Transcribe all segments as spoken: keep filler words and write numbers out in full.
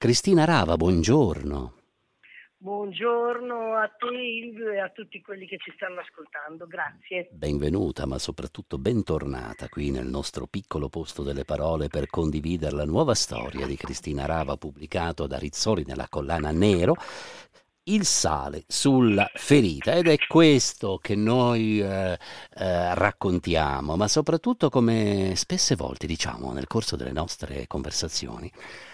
Cristina Rava, buongiorno. Buongiorno a te Ilvio e a tutti quelli che ci stanno ascoltando, grazie. Benvenuta, ma soprattutto bentornata qui nel nostro piccolo posto delle parole per condividere la nuova storia di Cristina Rava, pubblicato da Rizzoli nella collana Nero, Il sale sulla ferita. Ed è questo che noi eh, eh, raccontiamo, ma soprattutto, come spesse volte diciamo nel corso delle nostre conversazioni,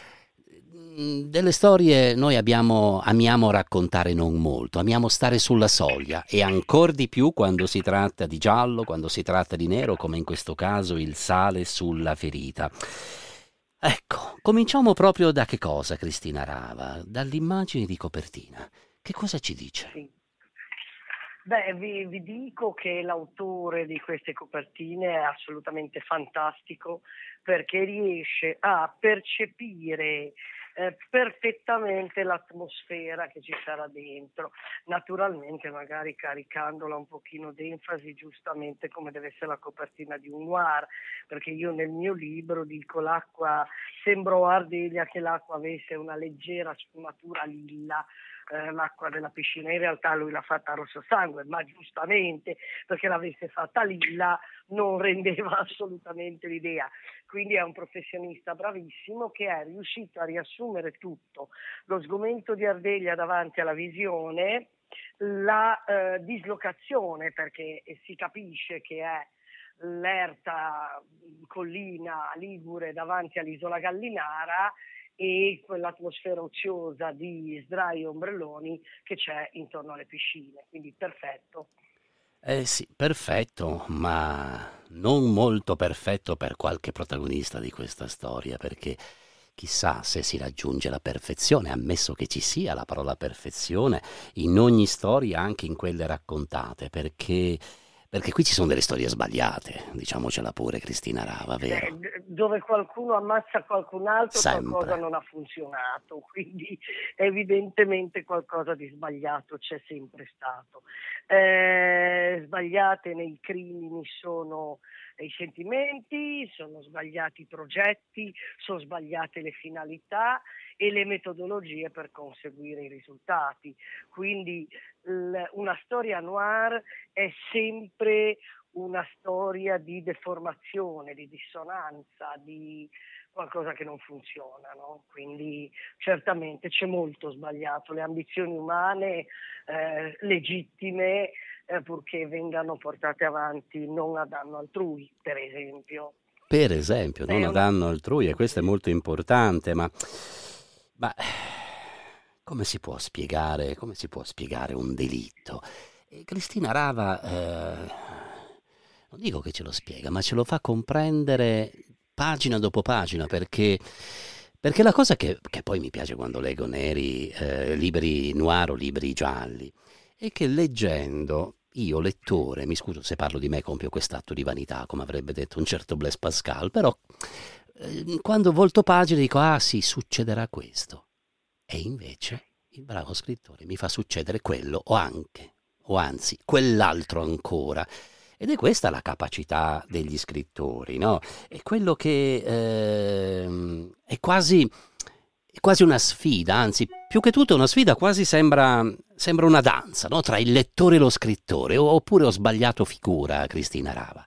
delle storie noi abbiamo, amiamo raccontare non molto, amiamo stare sulla soglia, e ancor di più quando si tratta di giallo, quando si tratta di nero, come in questo caso Il sale sulla ferita. Ecco, cominciamo proprio da che cosa, Cristina Rava? Dall'immagine di copertina. Che cosa ci dice? Sì. Beh, vi, vi dico che l'autore di queste copertine è assolutamente fantastico, perché riesce a percepire eh, perfettamente l'atmosfera che ci sarà dentro, naturalmente magari caricandola un pochino d'enfasi, giustamente come deve essere la copertina di un noir, perché io nel mio libro dico l'acqua, sembrò Ardeglia che l'acqua avesse una leggera sfumatura lilla, eh, l'acqua della piscina, in realtà lui l'ha fatta rosso sangue, ma giustamente perché l'avesse fatta lilla non rendeva assolutamente l'idea. Quindi è un professionista bravissimo che è riuscito a riassumere tutto, lo sgomento di Ardeglia davanti alla visione, la eh, dislocazione, perché si capisce che è l'erta collina ligure davanti all'isola Gallinara, e quell'atmosfera oziosa di sdrai e ombrelloni che c'è intorno alle piscine, quindi perfetto. Eh sì, perfetto, ma non molto perfetto per qualche protagonista di questa storia, perché chissà se si raggiunge la perfezione, ammesso che ci sia la parola perfezione in ogni storia, anche in quelle raccontate, perché, perché qui ci sono delle storie sbagliate, diciamocela pure, Cristina Rava, vero? Eh, dove qualcuno ammazza qualcun altro qualcosa Sempre. non ha funzionato, quindi evidentemente qualcosa di sbagliato c'è sempre stato. Eh, sbagliate nei crimini sono i sentimenti, sono sbagliati i progetti, sono sbagliate le finalità e le metodologie per conseguire i risultati. Quindi l- una storia noir è sempre una storia di deformazione, di dissonanza, di qualcosa che non funziona, no? Quindi certamente c'è molto sbagliato, le ambizioni umane eh, legittime, eh, purché vengano portate avanti non a danno altrui, per esempio. Per esempio, non È a una... danno altrui, e questo è Sì. molto importante, ma, ma come si può spiegare, come si può spiegare un delitto? E Cristina Rava, eh, non dico che ce lo spiega, ma ce lo fa comprendere pagina dopo pagina, perché, perché la cosa che, che poi mi piace quando leggo neri, eh, libri noir o libri gialli, è che leggendo, io lettore, mi scuso se parlo di me, compio quest'atto di vanità, come avrebbe detto un certo Blaise Pascal, però eh, quando volto pagina dico, ah sì, succederà questo. E invece il bravo scrittore mi fa succedere quello, o anche, o anzi, quell'altro ancora. Ed è questa la capacità degli scrittori, no? È quello che ehm, è quasi, è quasi una sfida, anzi, più che tutto una sfida, quasi sembra, sembra una danza, no? Tra il lettore e lo scrittore. Oppure ho sbagliato figura, Cristina Rava?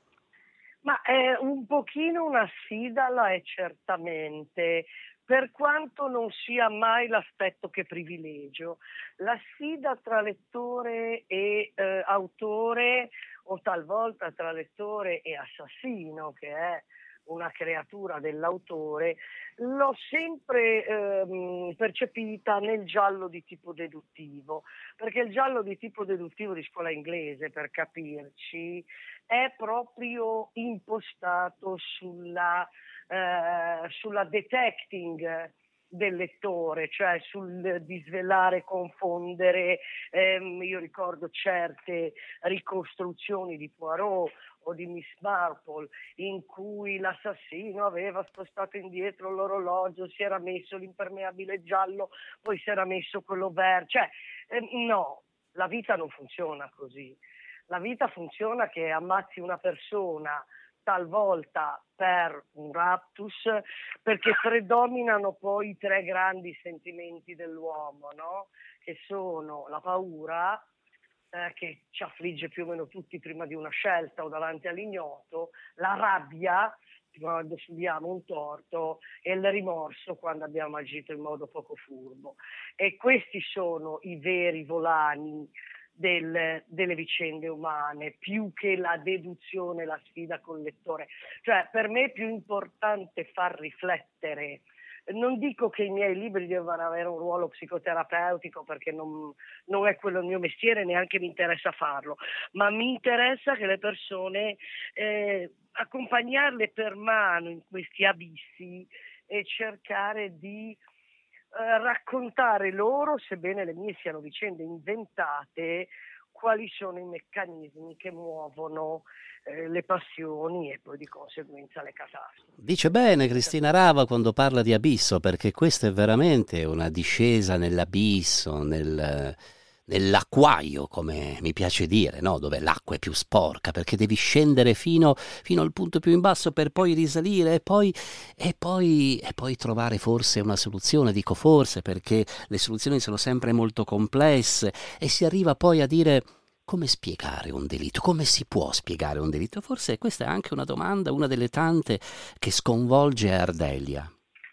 Ma è un pochino una sfida, la è certamente, per quanto non sia mai l'aspetto che privilegio. La sfida tra lettore e eh, autore, o talvolta tra lettore e assassino, che è una creatura dell'autore, l'ho sempre ehm, percepita nel giallo di tipo deduttivo, perché il giallo di tipo deduttivo di scuola inglese, per capirci, è proprio impostato sulla, eh, sulla detecting del lettore, cioè sul disvelare, confondere. Ehm, io ricordo certe ricostruzioni di Poirot o di Miss Marple in cui l'assassino aveva spostato indietro l'orologio, si era messo l'impermeabile giallo, poi si era messo quello verde, cioè ehm, no, la vita non funziona così. La vita funziona che ammazzi una persona talvolta per un raptus, perché predominano poi i tre grandi sentimenti dell'uomo, no? Che sono la paura, eh, che ci affligge più o meno tutti prima di una scelta o davanti all'ignoto, la rabbia quando subiamo un torto e il rimorso quando abbiamo agito in modo poco furbo. E questi sono i veri volani del, delle vicende umane, più che la deduzione, la sfida col lettore. Cioè, per me è più importante far riflettere. Non dico che i miei libri devono avere un ruolo psicoterapeutico, perché non, non è quello il mio mestiere, neanche mi interessa farlo, ma mi interessa che le persone, eh, accompagnarle per mano in questi abissi e cercare di eh, raccontare loro, sebbene le mie siano vicende inventate, quali sono i meccanismi che muovono eh, le passioni e poi di conseguenza le catastrofi. Dice bene Cristina Rava quando parla di abisso, perché questa è veramente una discesa nell'abisso, nel, nell'acquaio, come mi piace dire, no? Dove l'acqua è più sporca, perché devi scendere fino, fino al punto più in basso per poi risalire e poi, e, poi, e poi trovare forse una soluzione. Dico forse perché le soluzioni sono sempre molto complesse e si arriva poi a dire: come spiegare un delitto? Come si può spiegare un delitto? Forse questa è anche una domanda, una delle tante che sconvolge Ardelia,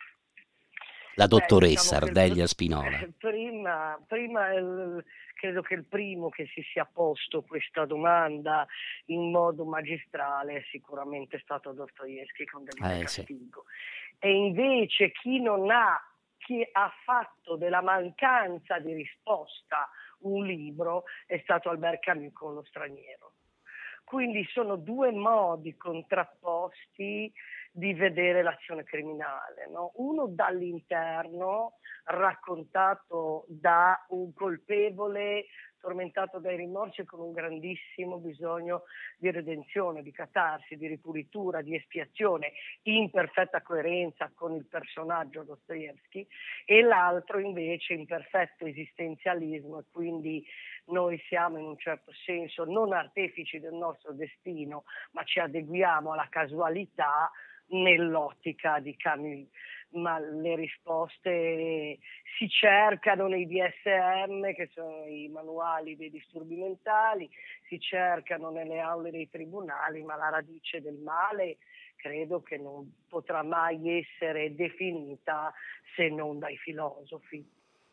la Beh, dottoressa diciamo che il Ardelia pr- Spinola. prima, prima il- credo che il primo che si sia posto questa domanda in modo magistrale è sicuramente stato Dostoevskij con Delitto e Eh sì. Castigo. E invece chi non ha, chi ha fatto della mancanza di risposta un libro è stato Albert Camus con Lo straniero. Quindi sono due modi contrapposti di vedere l'azione criminale, no? Uno dall'interno, raccontato da un colpevole tormentato dai rimorsi e con un grandissimo bisogno di redenzione, di catarsi, di ripulitura, di espiazione, in perfetta coerenza con il personaggio Dostoevskij, e l'altro invece in perfetto esistenzialismo, e quindi noi siamo in un certo senso non artefici del nostro destino, ma ci adeguiamo alla casualità nell'ottica di Camus. Ma le risposte si cercano nei D S M, che sono i manuali dei disturbi mentali, si cercano nelle aule dei tribunali, ma la radice del male credo che non potrà mai essere definita se non dai filosofi.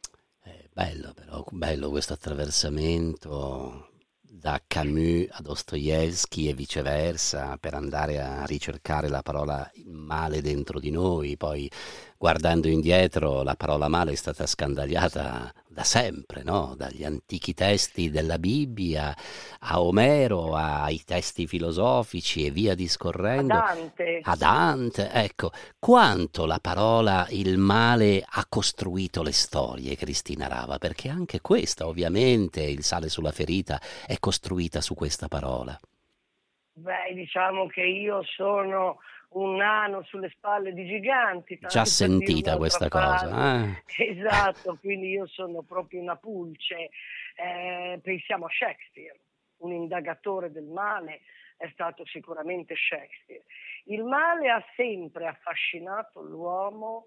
È bello però, bello questo attraversamento da Camus a Dostoevskij e viceversa, per andare a ricercare la parola male dentro di noi. Poi, guardando indietro, la parola male è stata scandagliata da sempre, no? Dagli antichi testi della Bibbia a Omero, ai testi filosofici e via A discorrendo, Dante. a Dante. Ecco, quanto la parola il male ha costruito le storie, Cristina Rava, perché anche questa, ovviamente, il sale sulla ferita, è costruita su questa parola. Beh, diciamo che io sono un nano sulle spalle di giganti, Già tanto per dire sentita un'altra questa frase. cosa, eh? Esatto, quindi io sono proprio una pulce. Eh, pensiamo a Shakespeare, un indagatore del male è stato sicuramente Shakespeare. Il male ha sempre affascinato l'uomo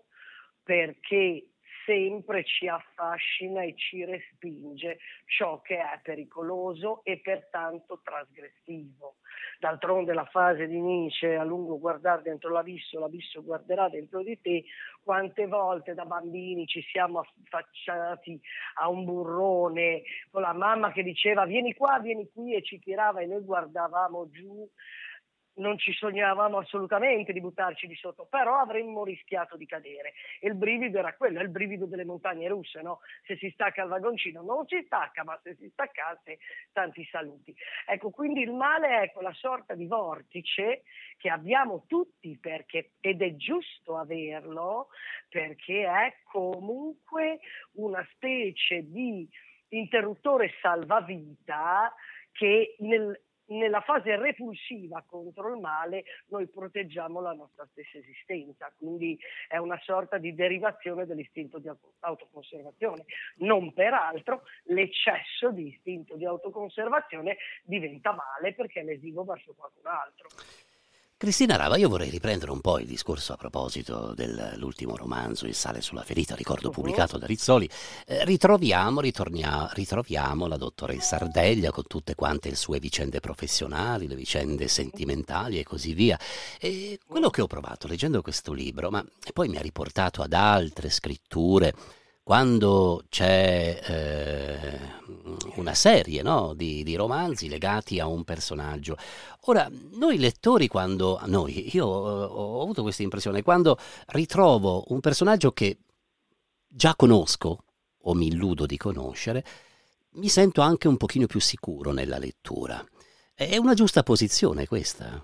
perché sempre ci affascina e ci respinge ciò che è pericoloso e pertanto trasgressivo. D'altronde la frase di Nietzsche, a lungo guardare dentro l'abisso, l'abisso guarderà dentro di te, quante volte da bambini ci siamo affacciati a un burrone con la mamma che diceva vieni qua, vieni qui, e ci tirava e noi guardavamo giù. Non ci sognavamo assolutamente di buttarci di sotto, però avremmo rischiato di cadere. E il brivido era quello, è il brivido delle montagne russe, no? Se si stacca il vagoncino non si stacca, ma se si staccasse tanti saluti. Ecco, quindi il male è quella sorta di vortice che abbiamo tutti, perché, ed è giusto averlo, perché è comunque una specie di interruttore salvavita che nel nella fase repulsiva contro il male noi proteggiamo la nostra stessa esistenza, quindi è una sorta di derivazione dell'istinto di autoconservazione. Non peraltro l'eccesso di istinto di autoconservazione diventa male perché è lesivo verso qualcun altro. Cristina Rava, io vorrei riprendere un po' il discorso a proposito dell'ultimo romanzo, Il sale sulla ferita, ricordo Mhm. pubblicato da Rizzoli. Eh, ritroviamo, ritornia- ritroviamo la dottoressa Ardeglia con tutte quante le sue vicende professionali, le vicende sentimentali e così via. E quello che ho provato leggendo questo libro, ma poi mi ha riportato ad altre scritture, quando c'è eh, una serie, no, di, di romanzi legati a un personaggio. Ora, noi lettori, quando noi, io ho, ho avuto questa impressione, quando ritrovo un personaggio che già conosco o mi illudo di conoscere, mi sento anche un pochino più sicuro nella lettura. È una giusta posizione questa.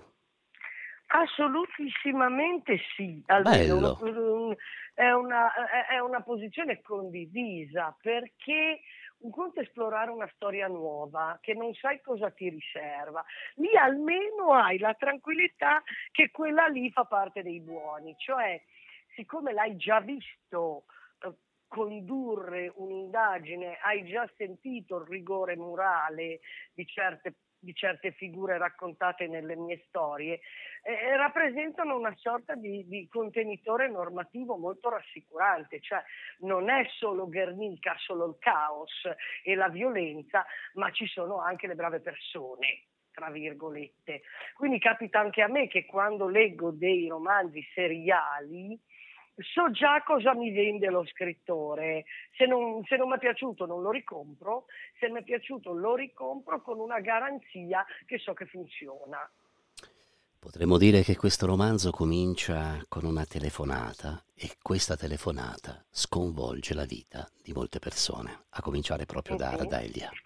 Assolutissimamente sì, almeno una- Bello. un- è, una, è è una posizione condivisa, perché un conto è esplorare una storia nuova che non sai cosa ti riserva. Lì almeno hai la tranquillità che quella lì fa parte dei buoni, cioè siccome l'hai già visto eh, condurre un'indagine, hai già sentito il rigore morale di certe di certe figure raccontate nelle mie storie, eh, rappresentano una sorta di, di contenitore normativo molto rassicurante, cioè non è solo Guernica, solo il caos e la violenza, ma ci sono anche le brave persone, tra virgolette. Quindi capita anche a me che quando leggo dei romanzi seriali so già cosa mi vende lo scrittore. Se non, se non mi è piaciuto non lo ricompro, se mi è piaciuto lo ricompro con una garanzia che so che funziona. Potremmo dire che questo romanzo comincia con una telefonata e questa telefonata sconvolge la vita di molte persone, a cominciare proprio da Mhm. Ardelia.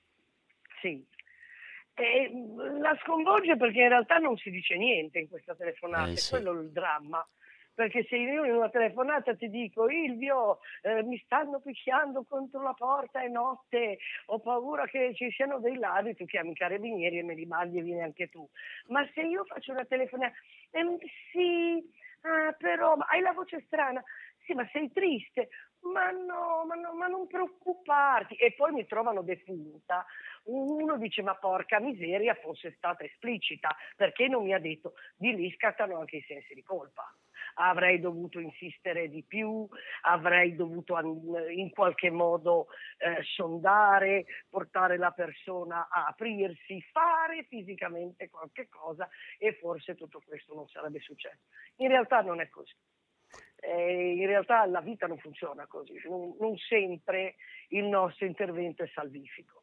Sì. E la sconvolge perché in realtà non si dice niente in questa Eh telefonata, è sì. quello il dramma. Perché se io in una telefonata ti dico Ilvio, eh, mi stanno picchiando contro la porta, è notte, ho paura che ci siano dei ladri, tu chiami i carabinieri e me li mandi e vieni anche tu. Ma se io faccio una telefonata, ehm, sì, ah, però ma hai la voce strana, sì, ma sei triste, ma no, ma no, ma non preoccuparti. E poi mi trovano defunta. Uno dice, ma porca miseria, fosse stata esplicita, perché non mi ha detto? Di lì scattano anche i sensi di colpa. Avrei dovuto insistere di più, avrei dovuto in qualche modo eh, sondare, portare la persona a aprirsi, fare fisicamente qualche cosa, e forse tutto questo non sarebbe successo. In realtà non è così. Eh, in realtà la vita non funziona così, non, non sempre il nostro intervento è salvifico.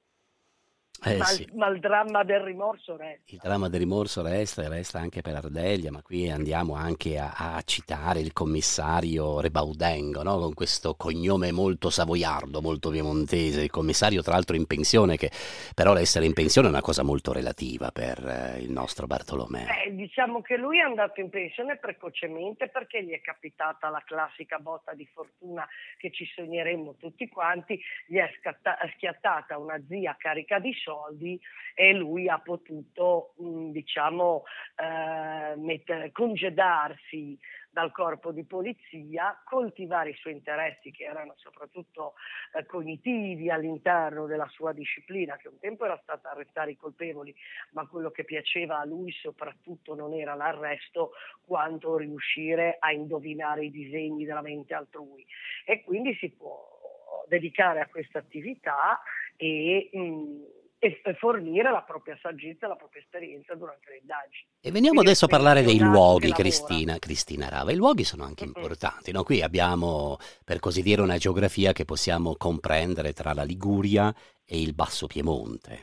Eh Ma sì. il, ma il dramma del rimorso Il resta. dramma del rimorso resta e resta anche per Ardeglia, ma qui andiamo anche a, a citare il commissario Rebaudengo, no? Con questo cognome molto savoiardo, molto piemontese, il commissario tra l'altro in pensione, che però l'essere in pensione è una cosa molto relativa per eh, il nostro Bartolomeo. Eh, diciamo che lui è andato in pensione precocemente perché gli è capitata la classica botta di fortuna che ci sogneremmo tutti quanti, gli è scatta- schiattata una zia carica di soldi e lui ha potuto, mh, diciamo, eh, mettere, congedarsi dal corpo di polizia, coltivare i suoi interessi che erano soprattutto eh, cognitivi all'interno della sua disciplina, che un tempo era stata arrestare i colpevoli, ma quello che piaceva a lui soprattutto non era l'arresto quanto riuscire a indovinare i disegni della mente altrui, e quindi si può dedicare a questa attività e, mh, e fornire la propria saggezza e la propria esperienza durante le indagini. E veniamo Quindi è un adesso a parlare dei pensionato che luoghi, lavora. Cristina, Cristina Rava. I luoghi sono anche Mm-mm. importanti, no? Qui abbiamo, per così dire, una geografia che possiamo comprendere tra la Liguria e il Basso Piemonte.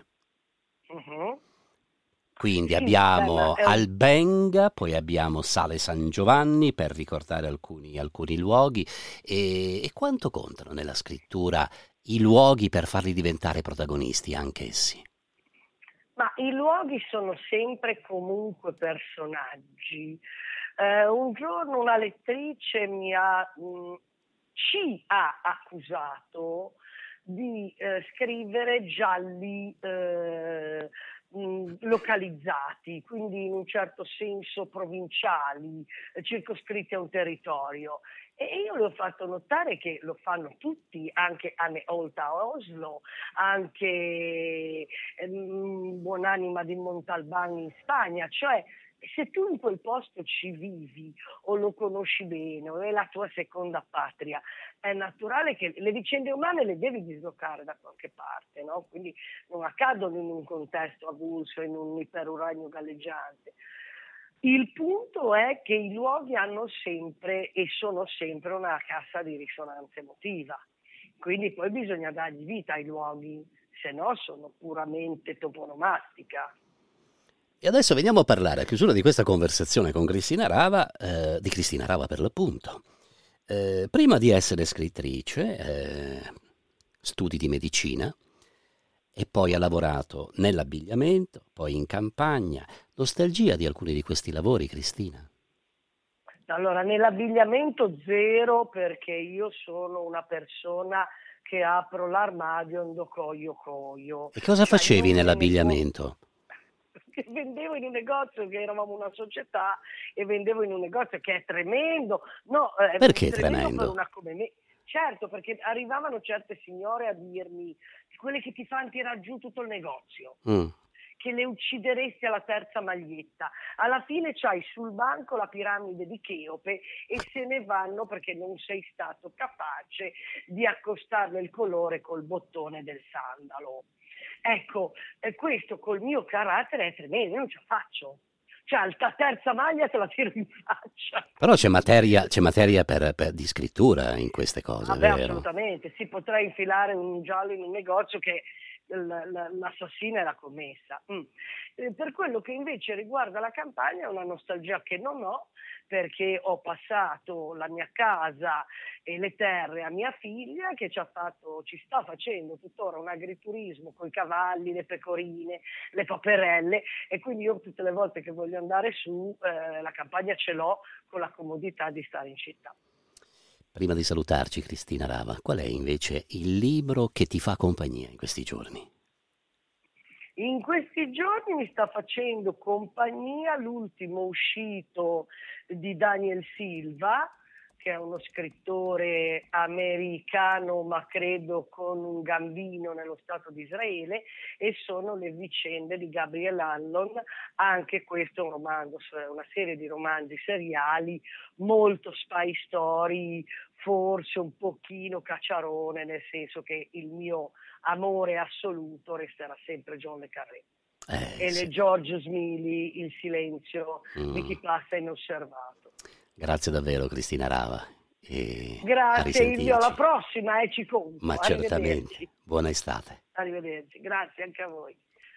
Mhm. Quindi Sì, beh, ma abbiamo è un Albenga, poi abbiamo Sale San Giovanni, per ricordare alcuni, alcuni luoghi. E, e quanto contano nella scrittura i luoghi per farli diventare protagonisti anch'essi? Ma i luoghi sono sempre comunque personaggi. Eh, un giorno una lettrice mi ha, mh, ci ha accusato di eh, scrivere gialli eh, mh, localizzati, quindi in un certo senso provinciali, eh, circoscritti a un territorio. E io le ho fatto notare che lo fanno tutti, anche Anne Holt a Oslo, anche ehm, Buonanima di Montalbán in Spagna, cioè se tu in quel posto ci vivi o lo conosci bene o è la tua seconda patria, è naturale che le vicende umane le devi dislocare da qualche parte, no? Quindi non accadono in un contesto avulso, in un iperuranio galleggiante. Il punto è che i luoghi hanno sempre e sono sempre una cassa di risonanza emotiva, quindi poi bisogna dargli vita ai luoghi, se no sono puramente toponomastica. E adesso veniamo a parlare, a chiusura di questa conversazione con Cristina Rava, eh, di Cristina Rava per l'appunto. Eh, prima di essere scrittrice, eh, studi di medicina, e poi ha lavorato nell'abbigliamento, poi in campagna. Nostalgia di alcuni di questi lavori, Cristina? Allora, nell'abbigliamento zero, perché io sono una persona che apro l'armadio e ando coio coio. E cosa Cioè, facevi non me ne nell'abbigliamento? Che vendevo in un negozio, che eravamo una società, e vendevo in un negozio che è tremendo. No, è Perché tremendo, tremendo? per una come me. Certo, perché arrivavano certe signore a dirmi, quelle che ti fanno tirare giù tutto il negozio, Mm. che le uccideresti alla terza maglietta. Alla fine c'hai sul banco la piramide di Cheope e se ne vanno perché non sei stato capace di accostarle il colore col bottone del sandalo. Ecco, eh, questo col mio carattere è tremendo, io non ce la faccio. Cioè, la terza maglia te la tiro in faccia. Però c'è materia, c'è materia per, per- di scrittura in queste cose, Vabbè, vero? assolutamente, si potrà infilare un giallo in un negozio che l- l- l'assassina è la commessa. Mm. Eh, per quello che invece riguarda la campagna è una nostalgia che non ho, perché ho passato la mia casa e le terre a mia figlia, che ci ha fatto, ci sta facendo tuttora un agriturismo con i cavalli, le pecorine, le paperelle, e quindi io tutte le volte che voglio andare su eh, la campagna ce l'ho, con la comodità di stare in città. Prima di salutarci, Cristina Rava, qual è invece il libro che ti fa compagnia in questi giorni? In questi giorni mi sta facendo compagnia l'ultimo uscito di Daniel Silva, che è uno scrittore americano, ma credo con un gambino nello Stato di Israele, e sono le vicende di Gabriel Hanlon. Anche questo è un romanzo, una serie di romanzi seriali, molto spy story, forse un pochino cacciarone, nel senso che il mio amore assoluto resterà sempre John le Carré. Eh, E sì. le George Smiley, Il silenzio Mm. di chi passa inosservato. Grazie davvero, Cristina Rava. E a Grazie Ilvio, alla risentirci. prossima e ci conto. Ma certamente. Arrivederci. Buona estate. Arrivederci, grazie anche a voi.